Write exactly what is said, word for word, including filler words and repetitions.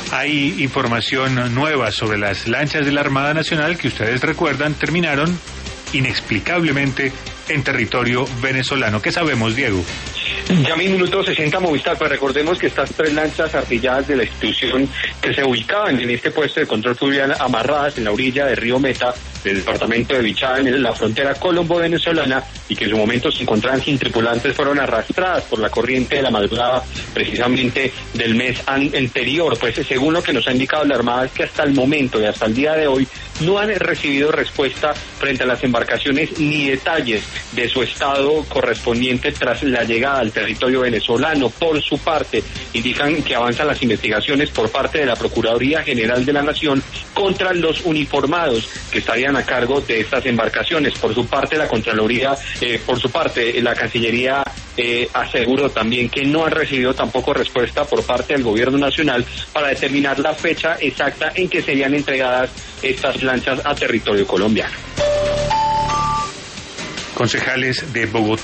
Hay información nueva sobre las lanchas de la Armada Nacional que ustedes recuerdan terminaron inexplicablemente en territorio venezolano. ¿Qué sabemos, Diego? Ya mi minuto sesenta, Movistar, pues recordemos que estas tres lanchas artilladas de la institución que se ubicaban en este puesto de control fluvial amarradas en la orilla del río Meta, del departamento de Bichada, en la frontera colombo-venezolana, y que en su momento se encontraban sin tripulantes, fueron arrastradas por la corriente de la madrugada precisamente del mes anterior. Pues según lo que nos ha indicado la Armada, es que hasta el momento y hasta el día de hoy no han recibido respuesta frente a las embarcaciones ni detalles de su estado correspondiente tras la llegada al territorio venezolano. Por su parte, indican que avanzan las investigaciones por parte de la Procuraduría General de la Nación contra los uniformados que estarían a cargo de estas embarcaciones. Por su parte, la Contraloría, eh, por su parte, la Cancillería eh, aseguró también que no han recibido tampoco respuesta por parte del Gobierno Nacional para determinar la fecha exacta en que serían entregadas estas lanchas a territorio colombiano. Concejales de Bogotá